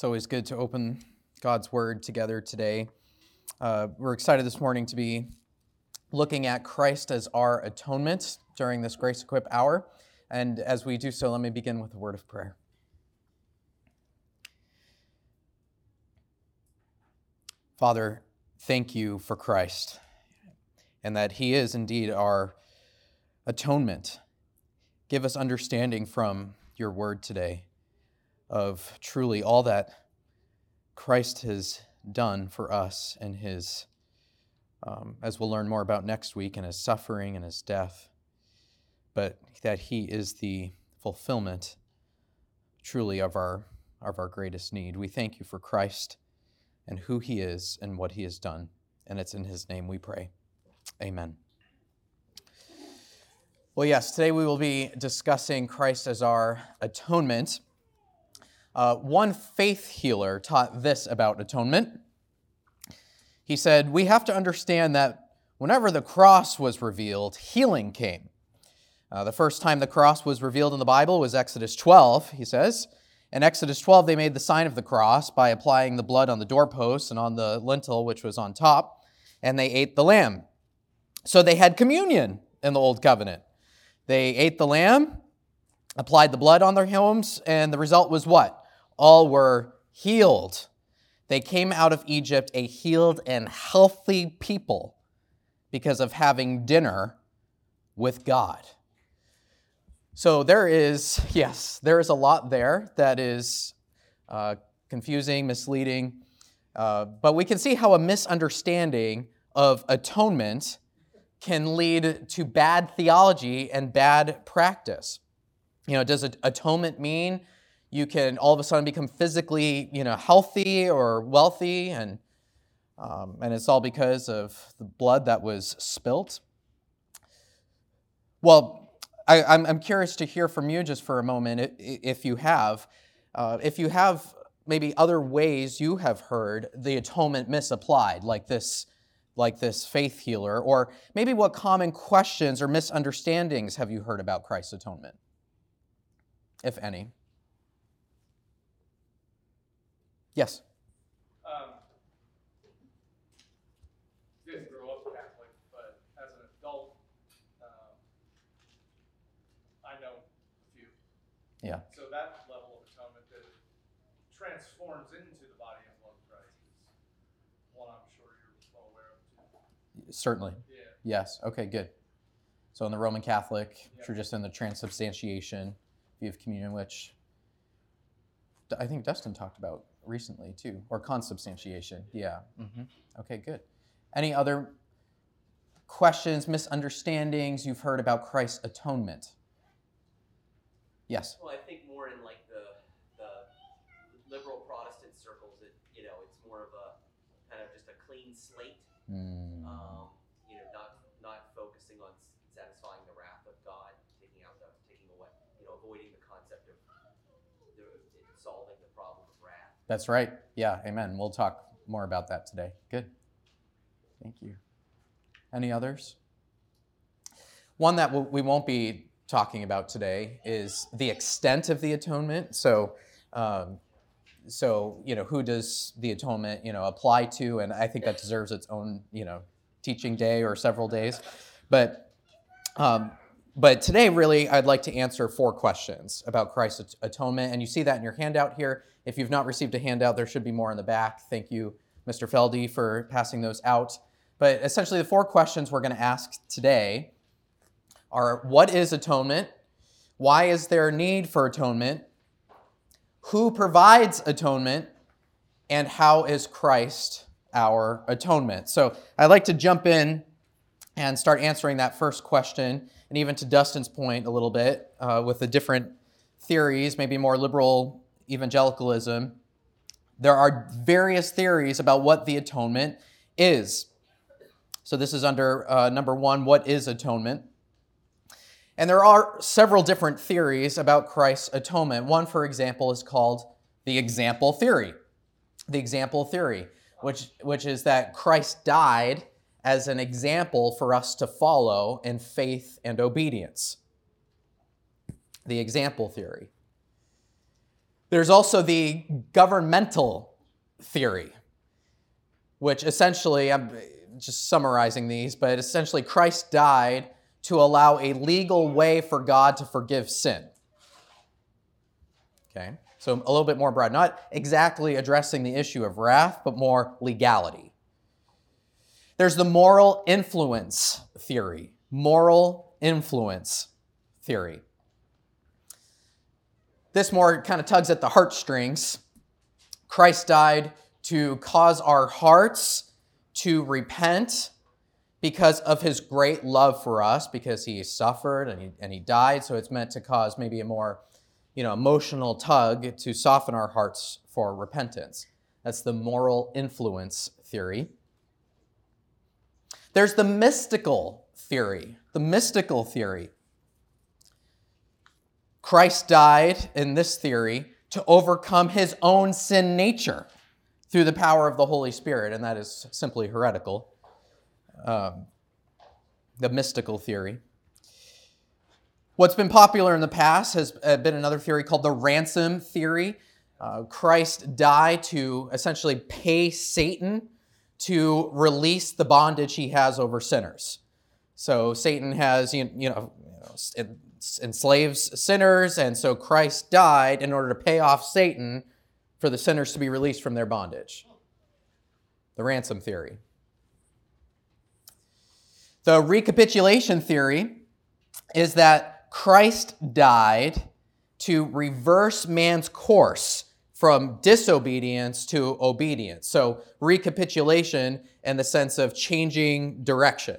It's always good to open God's Word together today. We're excited this morning to be looking at Christ as our atonement during this Grace Equip hour. And as we do so, let me begin with a word of prayer. Father, thank you for Christ and that he is indeed our atonement. Give us understanding from your word today of truly all that Christ has done for us and his, as we'll learn more about next week, and his suffering and his death, but that he is the fulfillment truly of our greatest need. We thank you for Christ and who he is and what he has done, and it's in his name we pray. Amen. Well, yes, today we will be discussing Christ as our atonement. One faith healer taught this about atonement. He said, we have to understand that whenever the cross was revealed, healing came. The first time the cross was revealed in the Bible was Exodus 12, he says. In Exodus 12, they made the sign of the cross by applying the blood on the doorpost and on the lintel, which was on top, and they ate the lamb. So they had communion in the Old Covenant. They ate the lamb, applied the blood on their homes, and the result was what? All were healed. They came out of Egypt a healed and healthy people because of having dinner with God. So there is a lot there that is confusing, misleading, but we can see how a misunderstanding of atonement can lead to bad theology and bad practice. Does atonement mean you can all of a sudden become physically, healthy or wealthy, and it's all because of the blood that was spilt? Well, I'm curious to hear from you just for a moment, if you have maybe other ways you have heard the atonement misapplied, like this faith healer, or maybe what common questions or misunderstandings have you heard about Christ's atonement, if any? Yes? Didn't grow up Catholic, but as an adult, I know a few. Yeah. So that level of atonement that transforms into the body and blood of Christ is one I'm sure you're well aware of too. Certainly. Yeah. Yes. Okay, good. So in the Roman Catholic tradition, the transubstantiation, view of communion, which I think Dustin talked about recently too, or consubstantiation. Yeah. Mm-hmm. Okay, good. Any other questions, misunderstandings you've heard about Christ's atonement? Yes. Well, I think more in like the liberal Protestant circles, it's more of a kind of just a clean slate. Not focusing on satisfying the wrath of God, avoiding the concept of solving the problem of wrath. That's right. Yeah, amen. We'll talk more about that today. Good. Thank you. Any others? One that we won't be talking about today is the extent of the atonement. So, who does the atonement, apply to? And I think that deserves its own, teaching day or several days. But today, really, I'd like to answer 4 questions about Christ's atonement. And you see that in your handout here. If you've not received a handout, there should be more in the back. Thank you, Mr. Feldy, for passing those out. But essentially, the 4 questions we're going to ask today are: what is atonement? Why is there a need for atonement? Who provides atonement? And how is Christ our atonement? So I'd like to jump in and start answering that first question, and even to Dustin's point a little bit, with the different theories, maybe more liberal evangelicalism. There are various theories about what the atonement is. So this is under number 1, what is atonement? And there are several different theories about Christ's atonement. One, for example, is called the example theory. The example theory, which is that Christ died as an example for us to follow in faith and obedience. The example theory. There's also the governmental theory, which essentially, I'm just summarizing these, but essentially Christ died to allow a legal way for God to forgive sin. Okay, so a little bit more broad, not exactly addressing the issue of wrath, but more legality. There's the moral influence theory. Moral influence theory. This more kind of tugs at the heartstrings. Christ died to cause our hearts to repent because of his great love for us, because he suffered and he died. So it's meant to cause maybe a more emotional tug to soften our hearts for repentance. That's the moral influence theory. There's the mystical theory. The mystical theory. Christ died, in this theory, to overcome his own sin nature through the power of the Holy Spirit, and that is simply heretical. The mystical theory. What's been popular in the past has been another theory called the ransom theory. Christ died to essentially pay Satan to release the bondage he has over sinners. So Satan has, enslaves sinners, and so Christ died in order to pay off Satan for the sinners to be released from their bondage. The ransom theory. The recapitulation theory is that Christ died to reverse man's course from disobedience to obedience. So recapitulation in the sense of changing direction.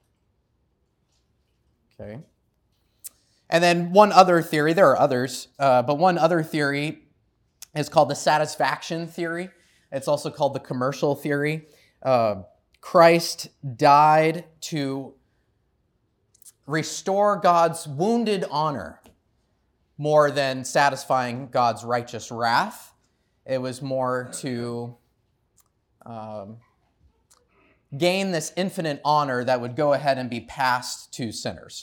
Okay. And then one other theory, there are others, but one other theory is called the satisfaction theory. It's also called the commercial theory. Christ died to restore God's wounded honor more than satisfying God's righteous wrath. It was more to gain this infinite honor that would go ahead and be passed to sinners.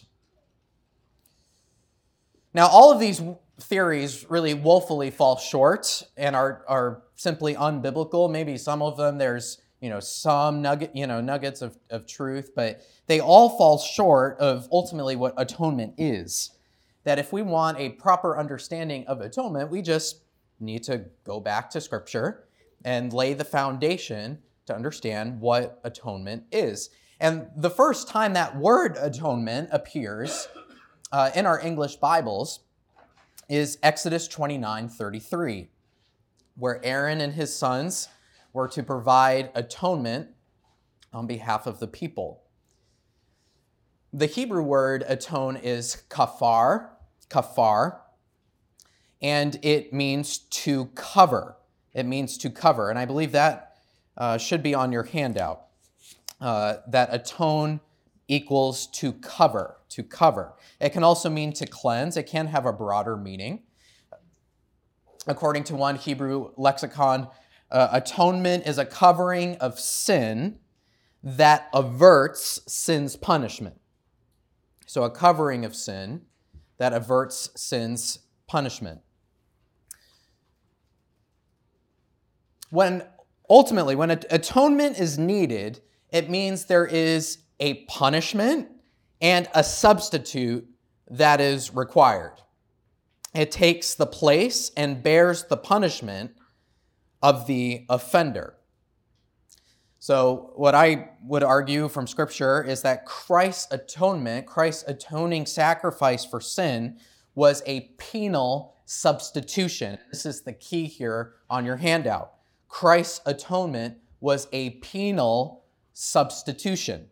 Now, all of these theories really woefully fall short and are simply unbiblical. Maybe some of them there's some nuggets of truth, but they all fall short of ultimately what atonement is. That if we want a proper understanding of atonement, we just need to go back to Scripture and lay the foundation to understand what atonement is. And the first time that word atonement appears in our English Bibles is Exodus 29:33, where Aaron and his sons were to provide atonement on behalf of the people. The Hebrew word atone is kafar, and it means to cover. It means to cover, and I believe that should be on your handout, that atone equals to cover, to cover. It can also mean to cleanse. It can have a broader meaning. According to one Hebrew lexicon, atonement is a covering of sin that averts sin's punishment. So a covering of sin that averts sin's punishment. When atonement is needed, it means there is a punishment and a substitute that is required. It takes the place and bears the punishment of the offender. So what I would argue from Scripture is that Christ's atonement, Christ's atoning sacrifice for sin, was a penal substitution. This is the key here on your handout. Christ's atonement was a penal substitution.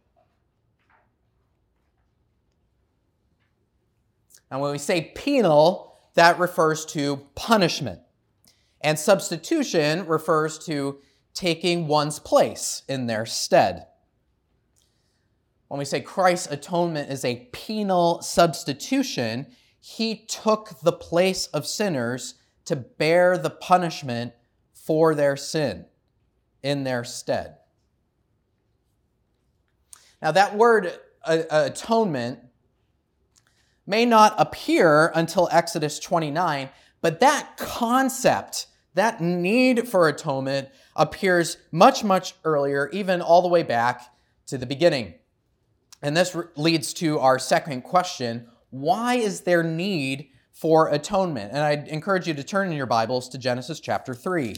And when we say penal, that refers to punishment. And substitution refers to taking one's place in their stead. When we say Christ's atonement is a penal substitution, he took the place of sinners to bear the punishment for their sin in their stead. Now that word atonement may not appear until Exodus 29, but that concept that need for atonement appears much, much earlier, even all the way back to the beginning. And this leads to our second question: why is there need for atonement? And I'd encourage you to turn in your Bibles to Genesis chapter 3.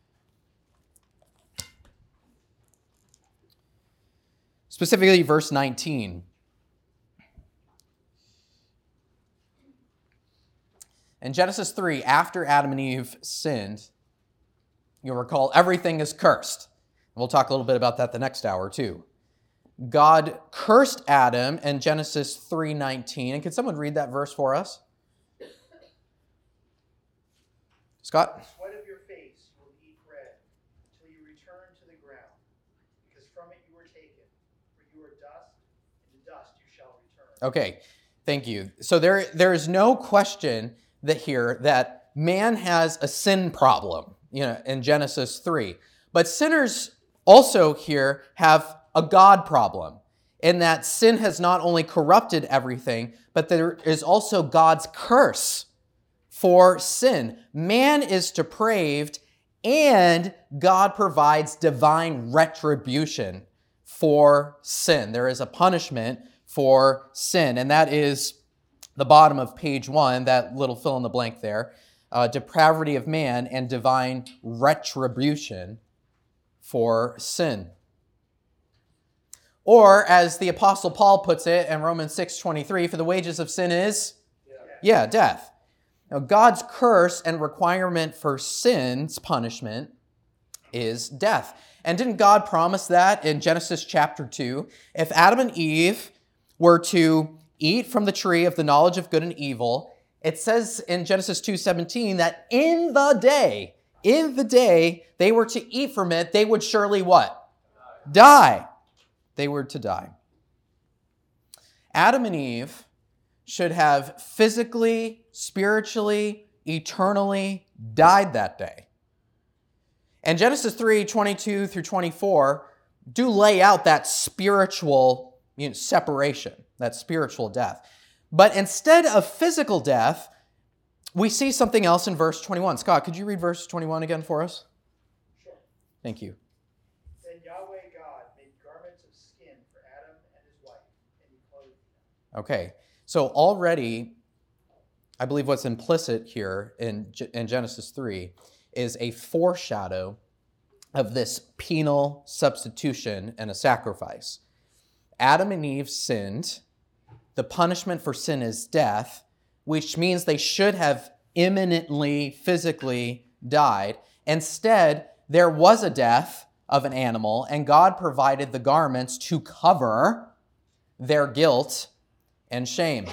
Specifically, verse 19. In Genesis 3, after Adam and Eve sinned, you'll recall everything is cursed. We'll talk a little bit about that the next hour too. God cursed Adam in Genesis 3:19. And can someone read that verse for us? Scott? The sweat of your face you will eat bread until you return to the ground, because from it you were taken, for you are dust, and to dust you shall return. Okay, thank you. So there is no question that man has a sin problem, in Genesis 3. But sinners also here have a God problem, in that sin has not only corrupted everything, but there is also God's curse for sin. Man is depraved, and God provides divine retribution for sin. There is a punishment for sin, and that is the bottom of page 1, that little fill in the blank there. Depravity of man and divine retribution for sin. Or, as the Apostle Paul puts it in Romans 6:23, for the wages of sin is? Death. Now, God's curse and requirement for sin's punishment is death. And didn't God promise that in Genesis chapter 2? If Adam and Eve were to eat from the tree of the knowledge of good and evil, it says in Genesis 2:17 that in the day they were to eat from it, they would surely what? Die. They were to die. Adam and Eve should have physically, spiritually, eternally died that day. And Genesis 3:22 through 24 do lay out that spiritual separation, that spiritual death. But instead of physical death, we see something else in verse 21. Scott, could you read verse 21 again for us? Sure. Thank you. Then Yahweh God made garments of skin for Adam and his wife, and he clothed them. Okay, so already, I believe what's implicit here in Genesis 3 is a foreshadow of this penal substitution and a sacrifice. Adam and Eve sinned. The punishment for sin is death, which means they should have imminently, physically died. Instead, there was a death of an animal, and God provided the garments to cover their guilt and shame.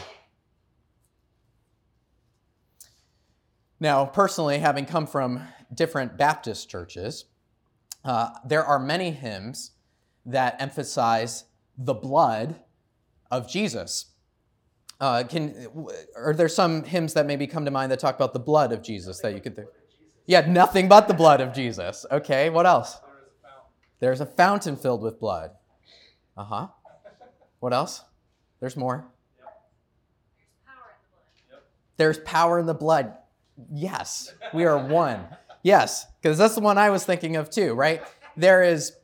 Now, personally, having come from different Baptist churches, there are many hymns that emphasize the blood of Jesus. Are there some hymns that maybe come to mind that talk about the blood of Jesus that you could think? Yeah, nothing but the blood of Jesus. Okay, what else? There's a fountain filled with blood. Uh-huh. What else? There's more. There's power in the blood. Yes, we are one. Yes, because that's the one I was thinking of too, right? There is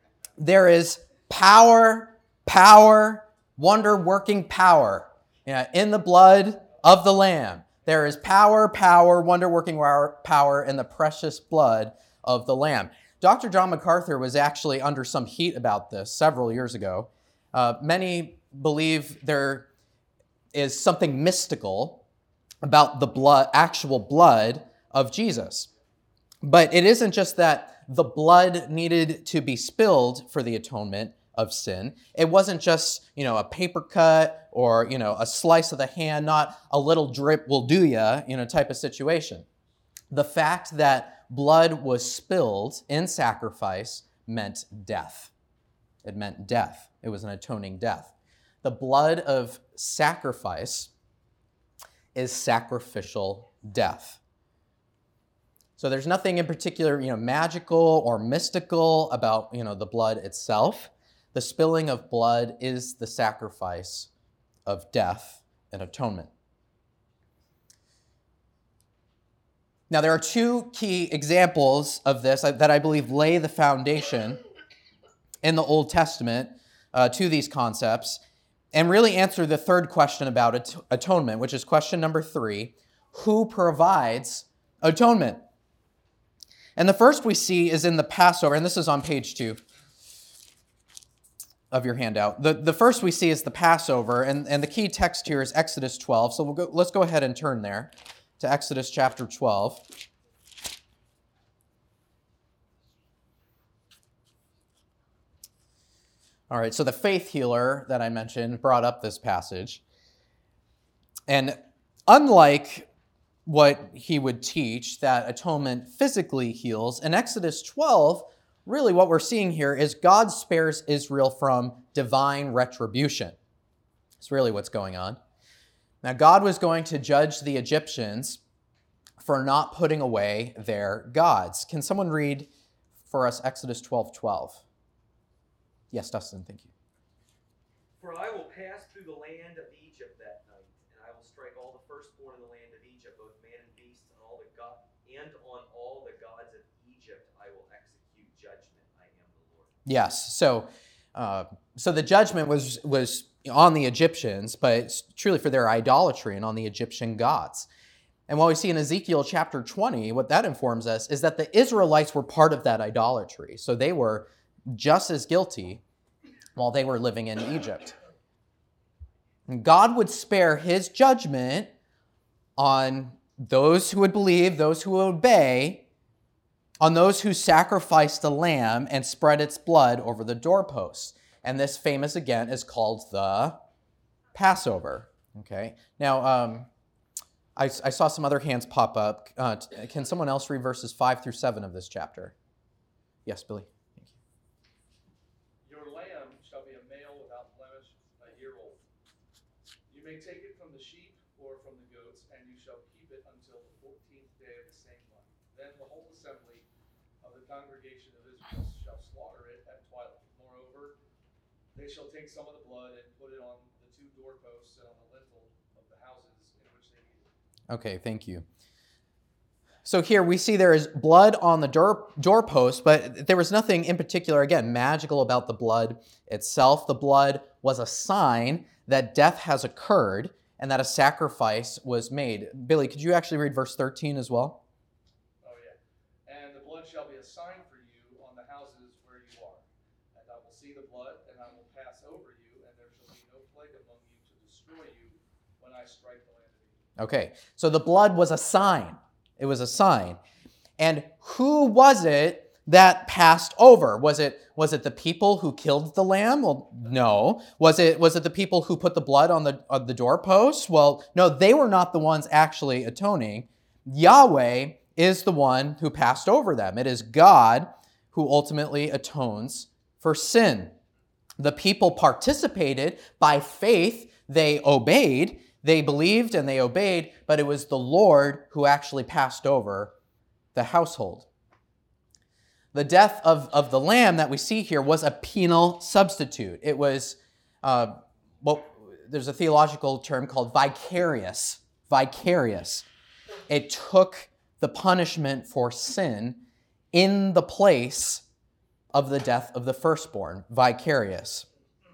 power, wonder-working power in the blood of the Lamb. There is power, wonder-working power in the precious blood of the Lamb. Dr. John MacArthur was actually under some heat about this several years ago. Many believe there is something mystical about the actual blood of Jesus. But it isn't just that the blood needed to be spilled for the atonement of sin. It wasn't just, a paper cut or, a slice of the hand, not a little drip will do ya, type of situation. The fact that blood was spilled in sacrifice meant death. It meant death. It was an atoning death. The blood of sacrifice is sacrificial death. So there's nothing in particular, magical or mystical about, the blood itself. The spilling of blood is the sacrifice of death and atonement. Now, there are two key examples of this that I believe lay the foundation in the Old Testament to these concepts and really answer the third question about atonement, which is question number 3, who provides atonement? And the first we see is in the Passover, and this is on page 2 of your handout. The first we see is the Passover, and the key text here is Exodus 12. So let's go ahead and turn there to Exodus chapter 12. All right, so the faith healer that I mentioned brought up this passage. And unlike what he would teach, that atonement physically heals, in Exodus 12, really what we're seeing here is God spares Israel from divine retribution. That's really what's going on. Now, God was going to judge the Egyptians for not putting away their gods. Can someone read for us Exodus 12:12? Yes, Dustin, thank you. For I will pass through the land of Egypt that night, and I will strike all the firstborn in the land of Egypt, both man and beast, and on all the gods of Egypt I will execute judgment. I am the Lord. Yes, so the judgment was on the Egyptians, but it's truly for their idolatry and on the Egyptian gods. And what we see in Ezekiel chapter 20, what that informs us is that the Israelites were part of that idolatry. So they were just as guilty while they were living in Egypt. And God would spare his judgment on those who would believe, those who would obey, on those who sacrificed a lamb and spread its blood over the doorposts. And this famous, again, is called the Passover. Okay. Now, I saw some other hands pop up. Can someone else read verses 5 through 7 of this chapter? Yes, Billy. Thank you. Your lamb shall be a male without blemish, a year old. You may take it from the sheep or from the goats, and you shall keep it until the 14th day of the same month. Then the whole assembly of the congregation of Israel shall slaughter it at twilight. Moreover, they shall take some of the blood and put it on the 2 doorposts and on the lintel of the houses in which they eat it. Okay, thank you. So here we see there is blood on the doorpost, but there was nothing in particular, again, magical about the blood itself. The blood was a sign that death has occurred and that a sacrifice was made. Billy, could you actually read verse 13 as well? Oh, yeah. And the blood shall be a sign for you on the houses where you are. And I will see the blood, and I will pass over you, and there shall be no plague among you to destroy you when I strike the land of Egypt. Okay, so the blood was a sign. It was a sign. And who was it that passed over? Was it the people who killed the lamb? Well, no. Was it the people who put the blood on the doorposts? Well, no, they were not the ones actually atoning. Yahweh is the one who passed over them. It is God who ultimately atones for sin. The people participated by faith. They obeyed. They believed and they obeyed, but it was the Lord who actually passed over the household. The death of the lamb that we see here was a penal substitute. It was, there's a theological term called vicarious. Vicarious. It took the punishment for sin in the place of the death of the firstborn. Vicarious.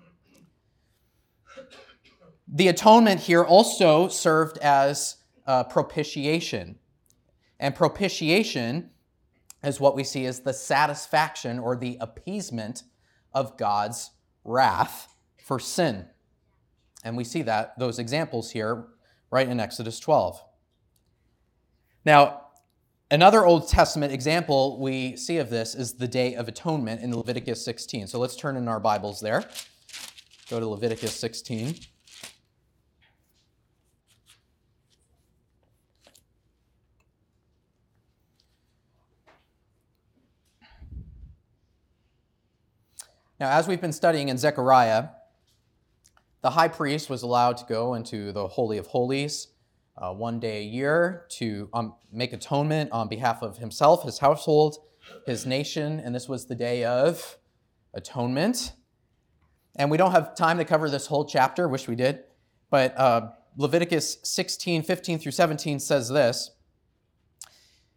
The atonement here also served as propitiation. And propitiation is what we see as the satisfaction or the appeasement of God's wrath for sin. And we see those examples here right in Exodus 12. Now, another Old Testament example we see of this is the Day of Atonement in Leviticus 16. So let's turn in our Bibles there. Go to Leviticus 16. Now, as we've been studying in Zechariah, the high priest was allowed to go into the Holy of Holies one day a year to make atonement on behalf of himself, his household, his nation, and this was the Day of Atonement. And we don't have time to cover this whole chapter, wish we did, but Leviticus 16, 15 through 17 says this.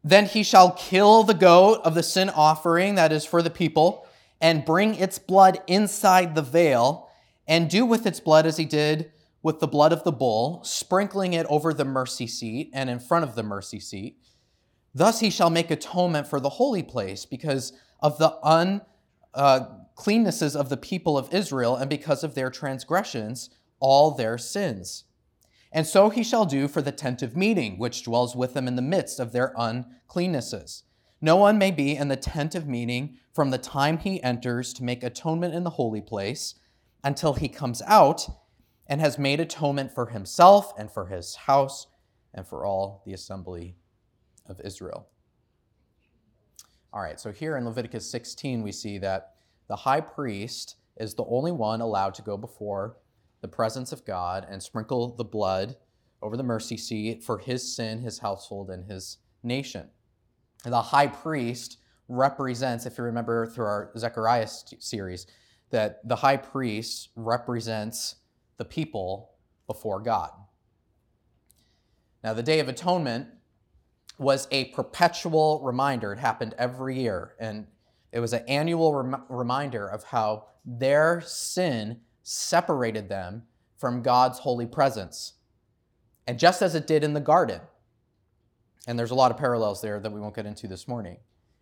Then he shall kill the goat of the sin offering that is for the people, and bring its blood inside the veil, and do with its blood as he did with the blood of the bull, sprinkling it over the mercy seat and in front of the mercy seat. Thus he shall make atonement for the holy place because of the uncleannesses of the people of Israel and because of their transgressions, all their sins. And so he shall do for the tent of meeting, which dwells with them in the midst of their uncleannesses. No one may be in the tent of meeting from the time he enters to make atonement in the holy place until he comes out and has made atonement for himself and for his house and for all the assembly of Israel. All right, so here in Leviticus 16, we see that the high priest is the only one allowed to go before the presence of God and sprinkle the blood over the mercy seat for his sin, his household, and his nation. And the high priest represents, if you remember through our Zechariah series, that the high priest represents the people before God. Now, the Day of Atonement was a perpetual reminder. It happened every year, and it was an annual reminder of how their sin separated them from God's holy presence. And just as it did in the garden, and there's a lot of parallels there that we won't get into this morning.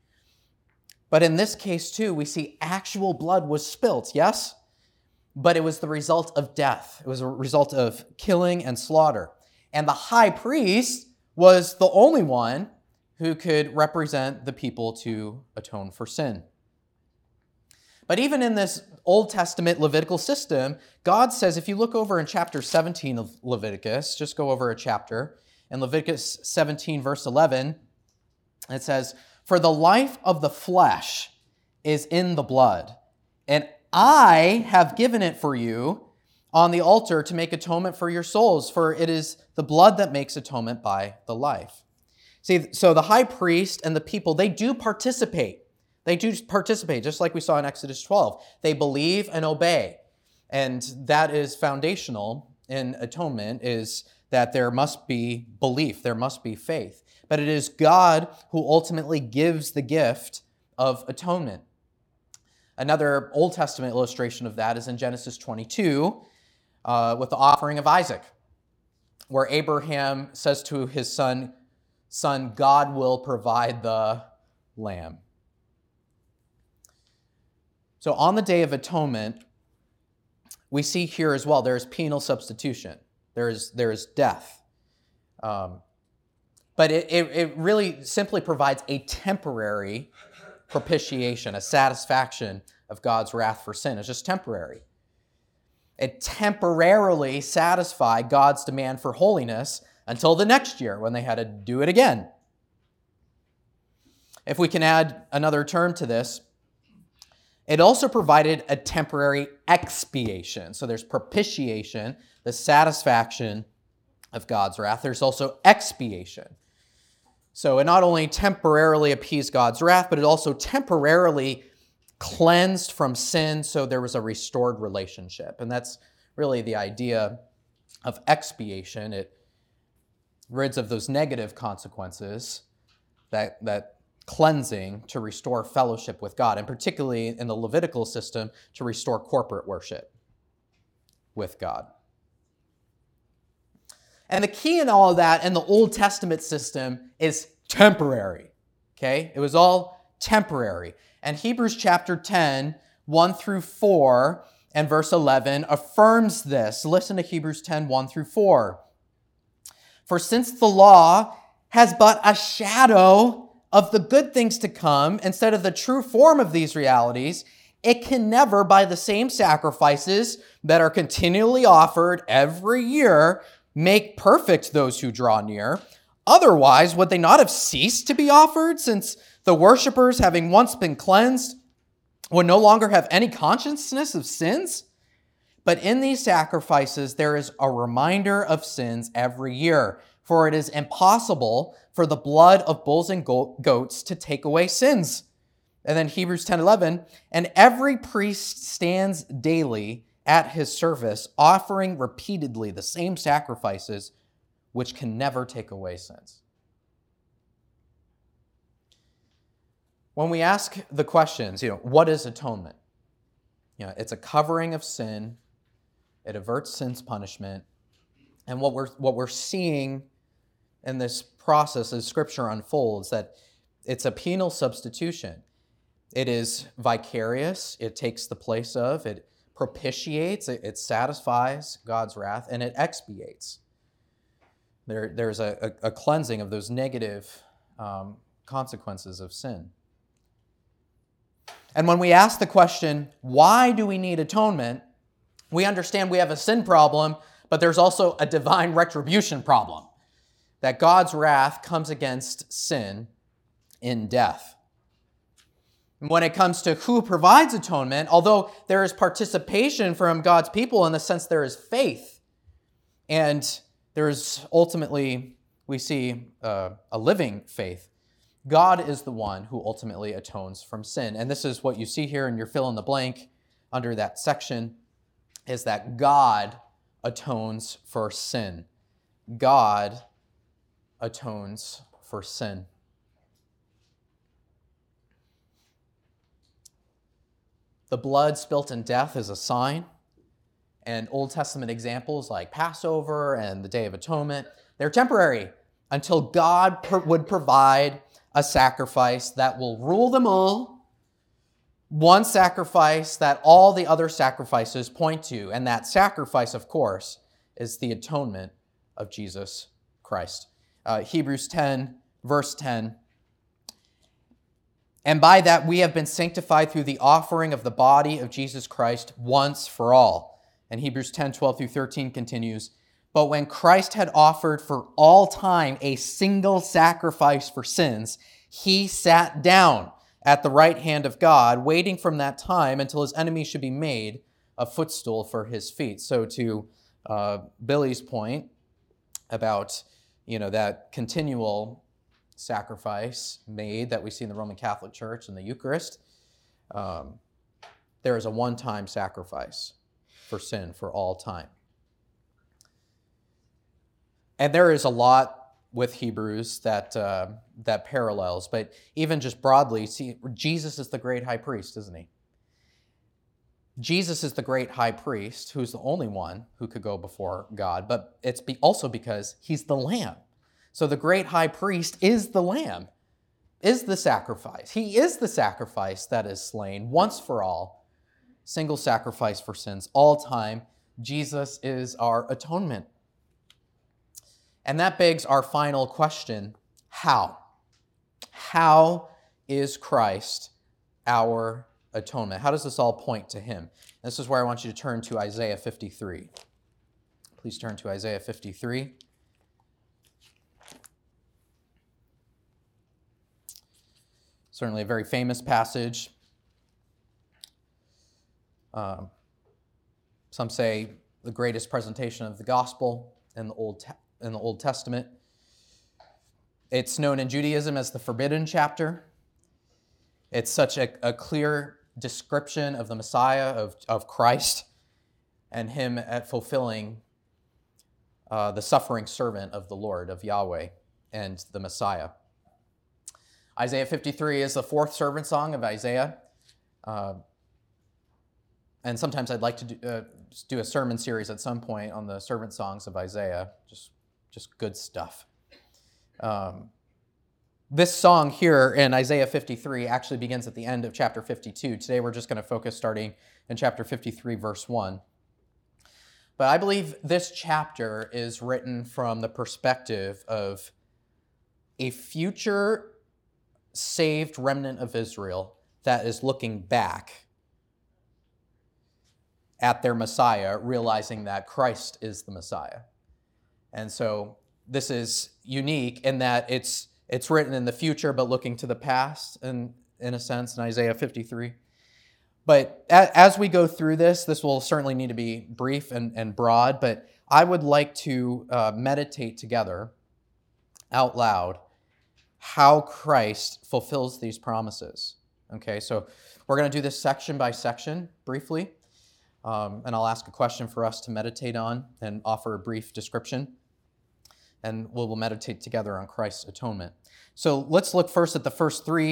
But in this case, too, we see actual blood was spilt, yes? But it was the result of death. It was a result of killing and slaughter. And the high priest was the only one who could represent the people to atone for sin. But even in this Old Testament Levitical system, God says, if you look over in chapter 17 of Leviticus, just go over a chapter, in Leviticus 17, verse 11, it says, "For the life of the flesh is in the blood, and I have given it for you on the altar to make atonement for your souls, for it is the blood that makes atonement by the life." See, so the high priest and the people, they do participate. They do participate, just like we saw in Exodus 12. They believe and obey. And that is foundational in atonement, is that there must be belief, there must be faith. But it is God who ultimately gives the gift of atonement. Another Old Testament illustration of that is in Genesis 22 with the offering of Isaac, where Abraham says to his son, God will provide the lamb. So on the Day of Atonement, we see here as well, there is penal substitution. There is death. But it really simply provides a temporary propitiation, a satisfaction of God's wrath for sin. It's just temporary. It temporarily satisfied God's demand for holiness until the next year when they had to do it again. If we can add another term to this, it also provided a temporary expiation. So there's propitiation, the satisfaction of God's wrath. There's also expiation. So it not only temporarily appeased God's wrath, but it also temporarily cleansed from sin, so there was a restored relationship. And that's really the idea of expiation. It rids of those negative consequences, that cleansing to restore fellowship with God, and particularly in the Levitical system, to restore corporate worship with God. And the key in all of that in the Old Testament system is temporary, okay? It was all temporary. And Hebrews chapter 10, 1 through 4, and verse 11 affirms this. Listen to Hebrews 10, 1 through 4. "For since the law has but a shadow of the good things to come instead of the true form of these realities, it can never, by the same sacrifices that are continually offered every year, make perfect those who draw near. Otherwise, would they not have ceased to be offered, since the worshipers, having once been cleansed, would no longer have any consciousness of sins? But in these sacrifices, there is a reminder of sins every year, for it is impossible for the blood of bulls and goats to take away sins." And then Hebrews 10:11, "And every priest stands daily at his service, offering repeatedly the same sacrifices, which can never take away sins." When we ask the questions, what is atonement? It's a covering of sin. It averts sin's punishment. And what we're seeing in this process as Scripture unfolds, that it's a penal substitution. It is vicarious. It takes the place of. It propitiates. It satisfies God's wrath, and it expiates. There's a cleansing of those negative consequences of sin. And when we ask the question, why do we need atonement? We understand we have a sin problem, but there's also a divine retribution problem. That God's wrath comes against sin in death. And when it comes to who provides atonement, although there is participation from God's people in the sense there is faith, and there's ultimately, we see a living faith, God is the one who ultimately atones from sin. And this is what you see here in your fill in the blank under that section, is that God atones for sin. God atones for sin. The blood spilt in death is a sign, and Old Testament examples like Passover and the Day of Atonement, they're temporary until God would provide a sacrifice that will rule them all, one sacrifice that all the other sacrifices point to, and that sacrifice, of course, is the atonement of Jesus Christ. Hebrews 10, verse 10, and by that we have been sanctified through the offering of the body of Jesus Christ once for all. And Hebrews 10, 12 through 13 continues, but when Christ had offered for all time a single sacrifice for sins, he sat down at the right hand of God, waiting from that time until his enemies should be made a footstool for his feet. So to Billy's point about, that continual sacrifice made that we see in the Roman Catholic Church and the Eucharist, there is a one-time sacrifice for sin for all time. And there is a lot with Hebrews that parallels, but even just broadly, see, Jesus is the great high priest, isn't he? Jesus is the great high priest, who's the only one who could go before God, but it's also because he's the Lamb. So the great high priest is the Lamb, is the sacrifice. He is the sacrifice that is slain once for all, single sacrifice for sins, all time. Jesus is our atonement. And that begs our final question, how? How is Christ our atonement? How does this all point to him? This is where I want you to turn to Isaiah 53. Please turn to Isaiah 53. Certainly a very famous passage. Some say the greatest presentation of the gospel in the Old Testament. It's known in Judaism as the forbidden chapter. It's such a clear description of the Messiah, of Christ, and him at fulfilling the suffering servant of the Lord, of Yahweh, and the Messiah. Isaiah 53 is the fourth servant song of Isaiah. And sometimes I'd like to do a sermon series at some point on the servant songs of Isaiah. Just good stuff. This song here in Isaiah 53 actually begins at the end of chapter 52. Today we're just going to focus starting in chapter 53, verse 1. But I believe this chapter is written from the perspective of a future saved remnant of Israel that is looking back at their Messiah, realizing that Christ is the Messiah. And so this is unique in that it's written in the future, but looking to the past, in a sense, in Isaiah 53. But as we go through this will certainly need to be brief and broad, but I would like to meditate together out loud how Christ fulfills these promises. Okay, so we're going to do this section by section briefly, and I'll ask a question for us to meditate on and offer a brief description, and we'll meditate together on Christ's atonement. So let's look first at the first 3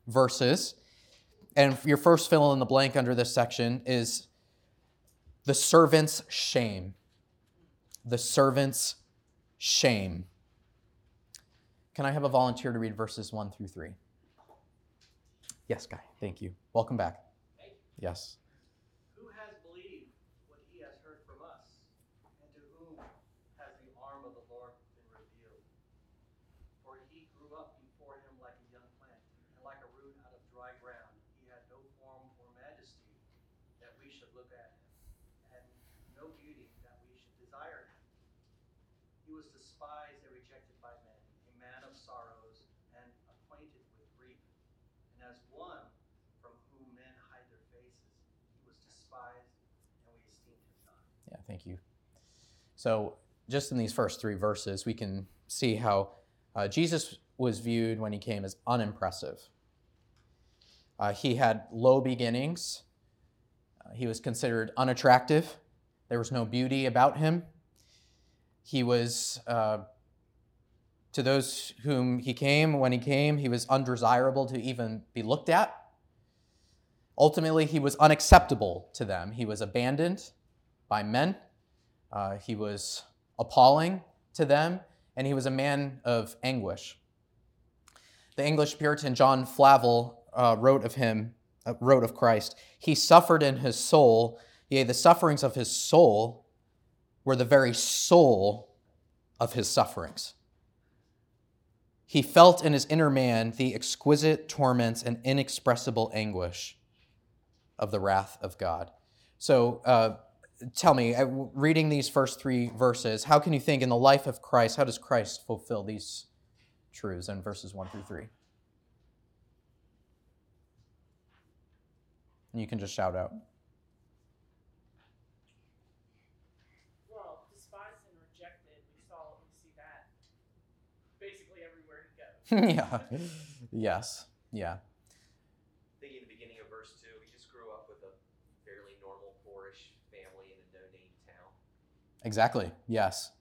verses. And your first fill in the blank under this section is the servant's shame. The servant's shame. Can I have a volunteer to read verses 1 through 3? Yes, Guy. Thank you. Welcome back. Thank you. Yes. Who has believed what he has heard from us? And to whom has the arm of the Lord been revealed? For he grew up before him like a young plant, and like a root out of dry ground. He had no form or majesty that we should look at him, and no beauty that we should desire him. He was despised and rejected by men, a man of sorrows and acquainted with grief. And as one from whom men hide their faces, he was despised, and we esteemed him not. Yeah, thank you. So just in these first 3 verses, we can see how Jesus was viewed when he came as unimpressive. He had low beginnings. He was considered unattractive. There was no beauty about him. He was, to those whom he came, when he came, he was undesirable to even be looked at. Ultimately, he was unacceptable to them. He was abandoned by men. He was appalling to them, and he was a man of anguish. The English Puritan John Flavel wrote of Christ, "He suffered in his soul, yea, the sufferings of his soul were the very soul of his sufferings. He felt in his inner man the exquisite torments and inexpressible anguish of the wrath of God." So tell me, reading these first 3 verses, how can you think in the life of Christ, how does Christ fulfill these truths in verses 1 through 3? And you can just shout out. Well, despised and rejected, we see that basically everywhere he goes. Yeah. Yes. Yeah. I think in the beginning of verse 2, he just grew up with a fairly normal, poorish family in a no-name town. Exactly. Yes.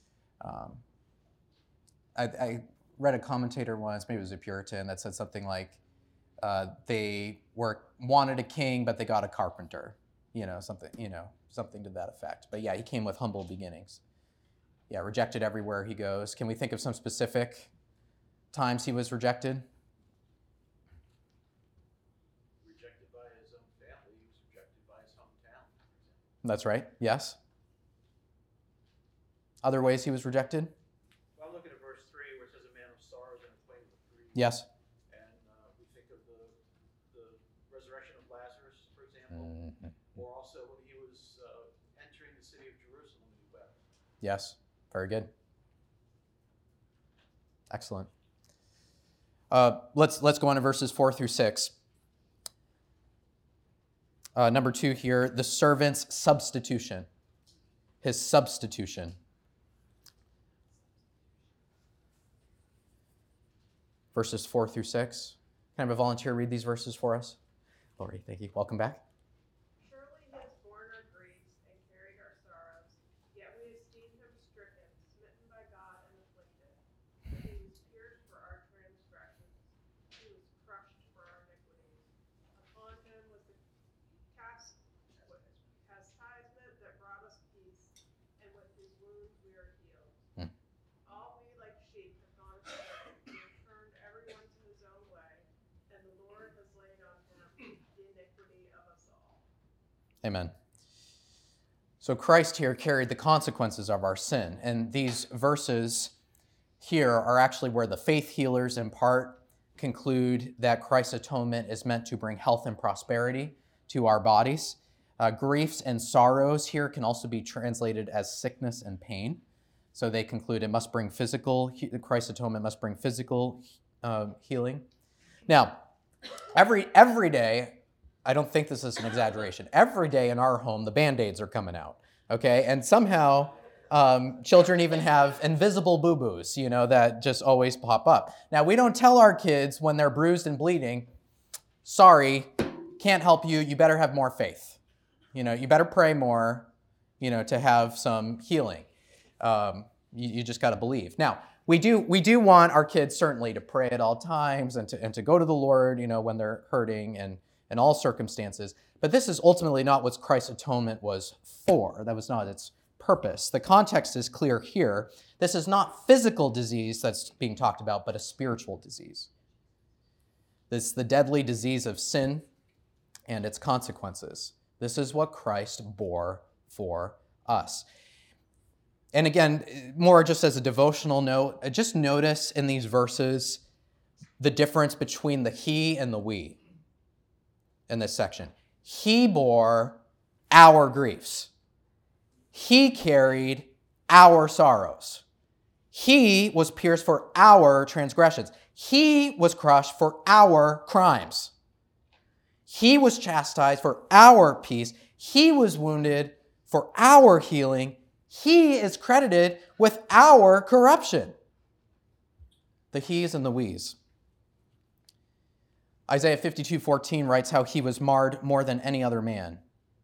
I read a commentator once, maybe it was a Puritan, that said something like, they wanted a king, but they got a carpenter. Something to that effect. But yeah, he came with humble beginnings. Yeah, rejected everywhere he goes. Can we think of some specific times he was rejected? Rejected by his own family. He was rejected by his hometown, for example. That's right. Yes. Other ways he was rejected? Well, look at verse 3 where it says a man of sorrows and acquainted with grief. Yes. And we think of the resurrection of Lazarus, for example, or also when he was entering the city of Jerusalem, he wept. Yes. Very good. Excellent. Let's go on to verses 4 through 6. Number 2 here, the servant's substitution. His substitution. Verses 4 through 6. Can I have a volunteer read these verses for us? Lori, thank you. Welcome back. Surely he has borne our griefs and carried our sorrows, yet we esteem him stricken, smitten by God, and afflicted. But he was pierced for our transgressions, he was crushed for our iniquities. Upon him was the chastisement that brought us peace, and with his wounds we are healed. All we like sheep have gone astray, we have turned everyone to his own way, and the Lord has laid on him the iniquity of us all. Amen. So Christ here carried the consequences of our sin. And these verses here are actually where the faith healers in part conclude that Christ's atonement is meant to bring health and prosperity to our bodies. Griefs and sorrows here can also be translated as sickness and pain. So they conclude Christ's atonement must bring physical healing. Now, every day, I don't think this is an exaggeration, every day in our home, the Band-Aids are coming out, okay? And somehow, children even have invisible boo-boos, that just always pop up. Now, we don't tell our kids when they're bruised and bleeding, sorry, can't help you, you better have more faith. You better pray more, to have some healing. You just got to believe. Now, we do want our kids certainly to pray at all times and to go to the Lord, when they're hurting and in all circumstances. But this is ultimately not what Christ's atonement was for. That was not its purpose. The context is clear here. This is not physical disease that's being talked about, but a spiritual disease. This is the deadly disease of sin and its consequences. This is what Christ bore for us. And again, more just as a devotional note, just notice in these verses the difference between the he and the we in this section. He bore our griefs. He carried our sorrows. He was pierced for our transgressions. He was crushed for our crimes. He was chastised for our peace. He was wounded for our healing. He is credited with our corruption. The he's and the we's. Isaiah 52:14 writes how he was marred more than any other man.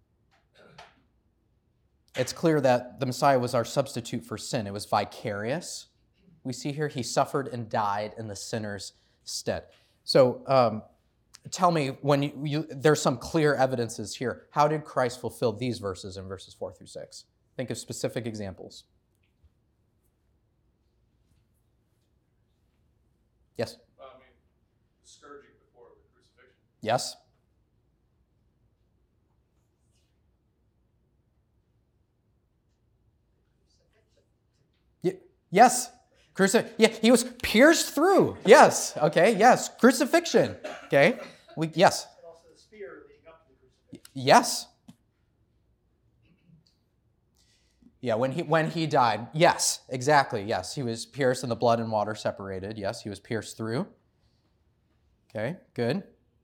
It's clear that the Messiah was our substitute for sin. It was vicarious. We see here he suffered and died in the sinner's stead. So tell me, when there's some clear evidences here, how did Christ fulfill these verses in verses 4 through 6? Think of specific examples. Yes? The scourging before the crucifixion. Yes? Yes. Yeah, he was pierced through. Yes. Okay. Yes. Crucifixion. Okay. Yes. And also the spear leading up to the crucifixion. Yes. Yeah, when he died. Yes, exactly. Yes, he was pierced and the blood and water separated. Yes, he was pierced through. Okay, good.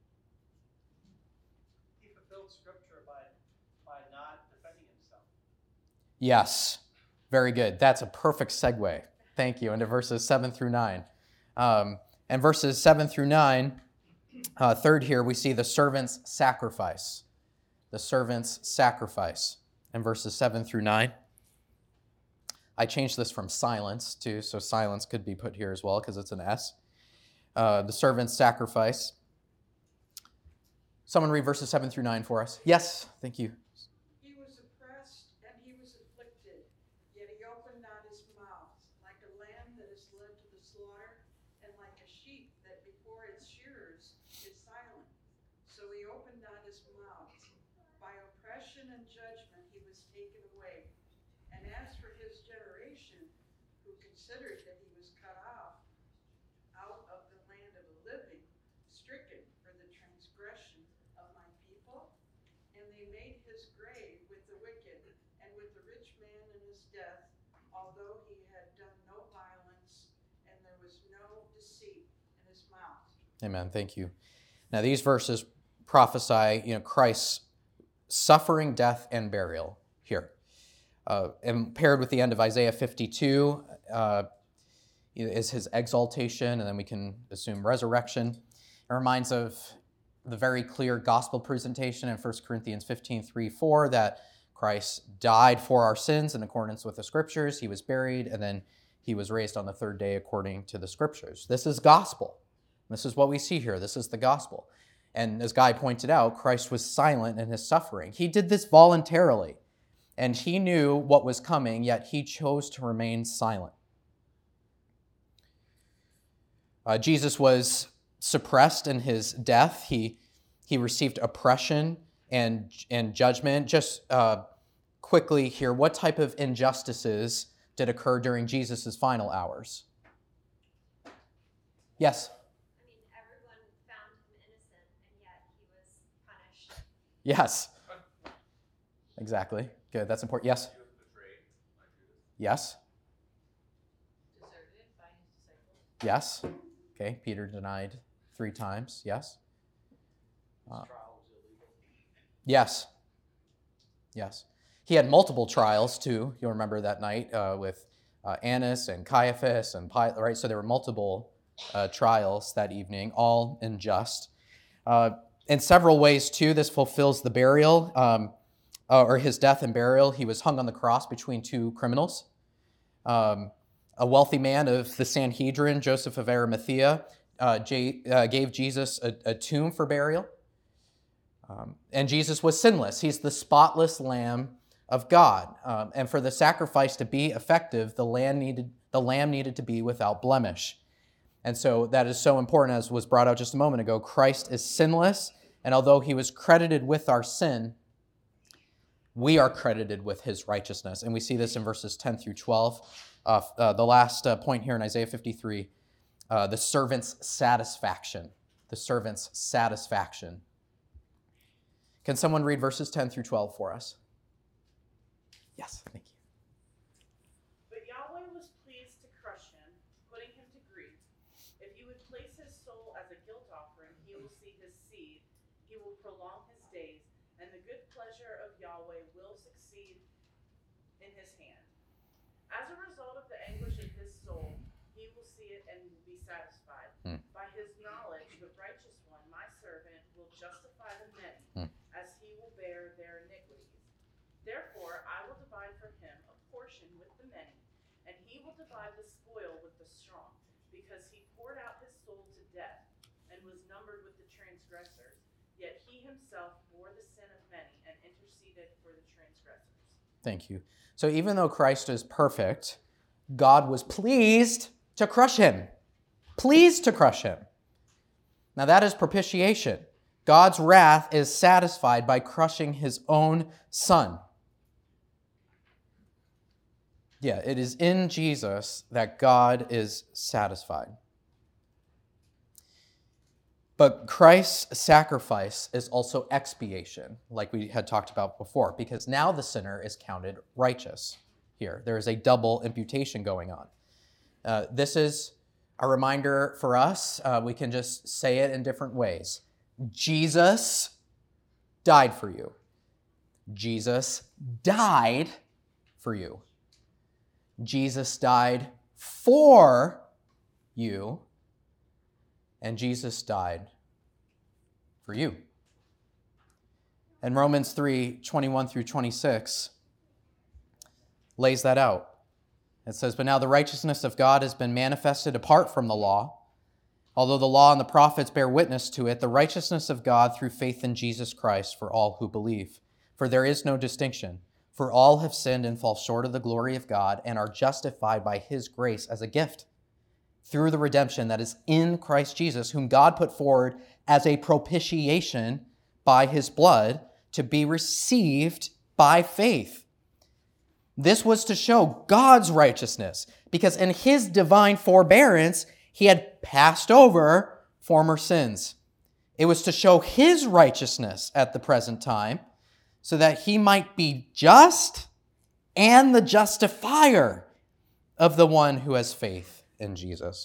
He fulfilled Scripture by not defending himself. Yes, very good. That's a perfect segue. Thank you. Into verses 7 through 9. And verses 7 through 9, third here, we see the servant's sacrifice. The servant's sacrifice in verses 7 through 9. I changed this from silence too, so silence could be put here as well because it's an S. The servant's sacrifice. Someone read verses 7 through 9 for us. Yes, thank you. He was oppressed and he was afflicted, yet he opened not his mouth, like a lamb that is led to the slaughter, and like a sheep that before its shearers is silent. So he opened not his mouth. By oppression and judgment he was taken away. And as for his generation, who considered that he was cut off out of the land of the living, stricken for the transgression of my people, and they made his grave with the wicked and with the rich man in his death, although he had done no violence, and there was no deceit in his mouth. Amen. Thank you. Now these verses prophesy, Christ's suffering, death, and burial here. And paired with the end of Isaiah 52 is his exaltation, and then we can assume resurrection. It reminds of the very clear gospel presentation in 1 Corinthians 15:3-4 that Christ died for our sins in accordance with the Scriptures. He was buried, and then he was raised on the third day according to the Scriptures. This is gospel. This is what we see here. This is the gospel. And as Guy pointed out, Christ was silent in his suffering. He did this voluntarily. And he knew what was coming, yet he chose to remain silent. Jesus was suppressed in his death. He received oppression and judgment. Just quickly here, what type of injustices did occur during Jesus' final hours? Yes? Everyone found him innocent, and yet he was punished. Yes. Exactly. Good. That's important. Yes? He was betrayed by Judas. Yes? Deserted by his disciples. Yes? Okay. Peter denied 3 times. Yes? His trial was illegal. Yes. Yes. He had multiple trials too. You'll remember that night with Annas and Caiaphas and Pilate, right? So there were multiple trials that evening, all unjust. In several ways too, this fulfills the burial, or his death and burial. He was hung on the cross between 2 criminals. A wealthy man of the Sanhedrin, Joseph of Arimathea, gave Jesus a tomb for burial. And Jesus was sinless. He's the spotless Lamb of God. And for the sacrifice to be effective, the lamb needed to be without blemish. And so that is so important, as was brought out just a moment ago. Christ is sinless, and although he was credited with our sin, we are credited with his righteousness. And we see this in verses 10 through 12. The last point here in Isaiah 53, the servant's satisfaction. The servant's satisfaction. Can someone read verses 10 through 12 for us? Yes, thank you. But Yahweh was pleased to crush him, putting him to grief. If you would place his soul as a guilt offering, he will see his seed. He will prolong his days, and the good pleasure of Yahweh will succeed in his hand. As a result of the anguish of his soul, he will see it and will be satisfied. By his knowledge, the righteous one, my servant, will justify the many, as he will bear their iniquities. Therefore, I will divide for him a portion with the many, and he will divide the spoil with the strong, because he poured out his soul to death and was numbered with the transgressors. Yet he himself bore the sin of many and interceded for the transgressors. Thank you. So even though Christ is perfect, God was pleased to crush him. Pleased to crush him. Now that is propitiation. God's wrath is satisfied by crushing his own son. Yeah, it is in Jesus that God is satisfied. But Christ's sacrifice is also expiation, like we had talked about before, because now the sinner is counted righteous here. There is a double imputation going on. This is a reminder for us. We can just say it in different ways. Jesus died for you. Jesus died for you. Jesus died for you. And Jesus died for you. And Romans 3:21 through 26 lays that out. It says, "But now the righteousness of God has been manifested apart from the law. Although the law and the prophets bear witness to it, the righteousness of God through faith in Jesus Christ for all who believe. For there is no distinction. For all have sinned and fall short of the glory of God and are justified by his grace as a gift through the redemption that is in Christ Jesus, whom God put forward as a propitiation by his blood to be received by faith." This was to show God's righteousness, because in his divine forbearance, he had passed over former sins. It was to show his righteousness at the present time, so that he might be just and the justifier of the one who has faith in Jesus.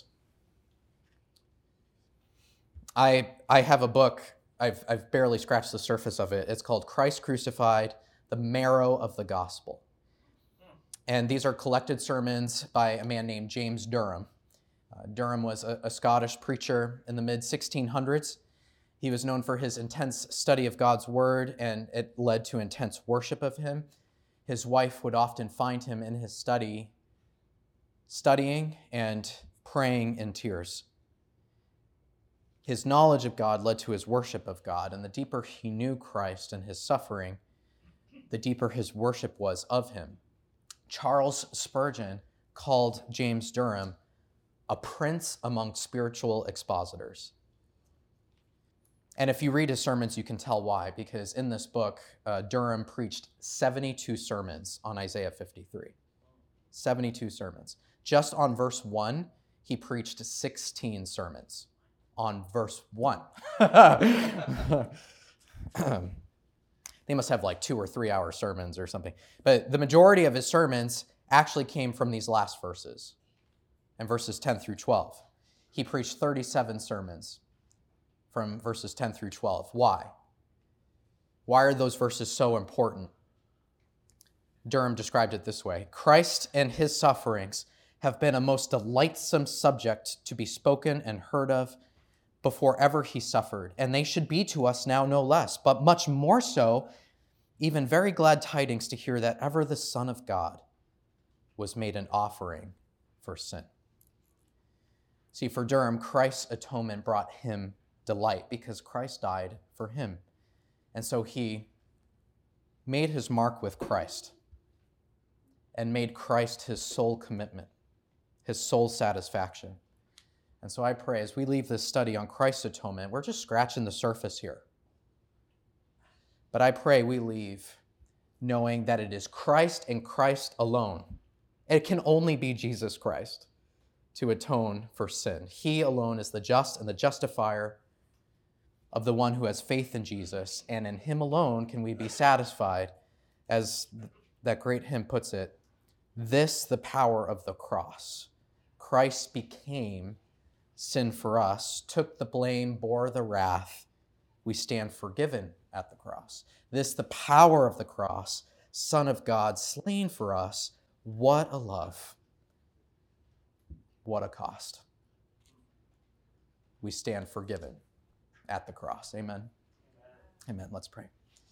I have a book, I've barely scratched the surface of it. It's called Christ Crucified, the Marrow of the Gospel. And these are collected sermons by a man named James Durham. Durham was a Scottish preacher in the mid-1600s. He was known for his intense study of God's word, and it led to intense worship of him. His wife would often find him in his study, studying and praying in tears. His knowledge of God led to his worship of God, and the deeper he knew Christ and his suffering, the deeper his worship was of him. Charles Spurgeon called James Durham a prince among spiritual expositors. And if you read his sermons, you can tell why, because in this book, Durham preached 72 sermons on Isaiah 53. 72 sermons. Just on verse 1, he preached 16 sermons on verse 1. They must have like 2 or 3 hour sermons or something. But the majority of his sermons actually came from these last verses, and verses 10 through 12. He preached 37 sermons from verses 10 through 12. Why? Why are those verses so important? Durham described it this way: Christ and his sufferings have been a most delightsome subject to be spoken and heard of before ever he suffered, and they should be to us now no less, but much more so, even very glad tidings to hear that ever the Son of God was made an offering for sin. See, for Durham, Christ's atonement brought him delight because Christ died for him. And so he made his mark with Christ and made Christ his sole commitment, his sole satisfaction. And so I pray as we leave this study on Christ's atonement, we're just scratching the surface here. But I pray we leave knowing that it is Christ and Christ alone. It can only be Jesus Christ to atone for sin. He alone is the just and the justifier of the one who has faith in Jesus, and in him alone can we be satisfied, as that great hymn puts it, this the power of the cross. Christ became sin for us, took the blame, bore the wrath. We stand forgiven at the cross. This the power of the cross, Son of God, slain for us. What a love. What a cost. We stand forgiven at the cross. Amen. Amen. Let's pray.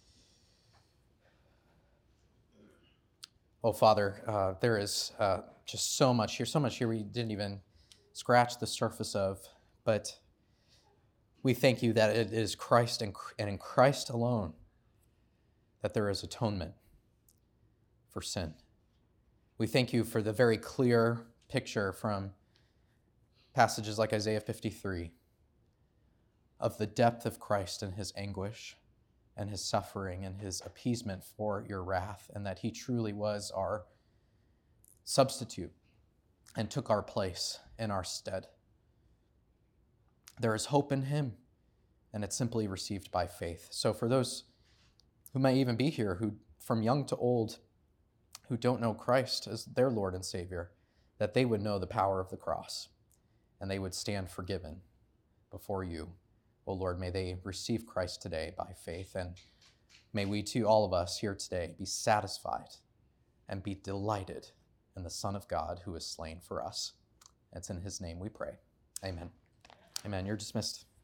Oh, Father, there is just so much here we didn't even scratch the surface of, but we thank you that it is Christ and in Christ alone that there is atonement for sin. We thank you for the very clear picture from passages like Isaiah 53 of the depth of Christ and his anguish and his suffering and his appeasement for your wrath, and that he truly was our substitute and took our place in our stead. There is hope in him, and it's simply received by faith. So for those who may even be here, who from young to old, who don't know Christ as their Lord and Savior, that they would know the power of the cross, and they would stand forgiven before you. Oh Lord, may they receive Christ today by faith, and may we too, all of us here today, be satisfied and be delighted in the Son of God who is slain for us. It's in his name we pray. Amen. Amen. You're dismissed.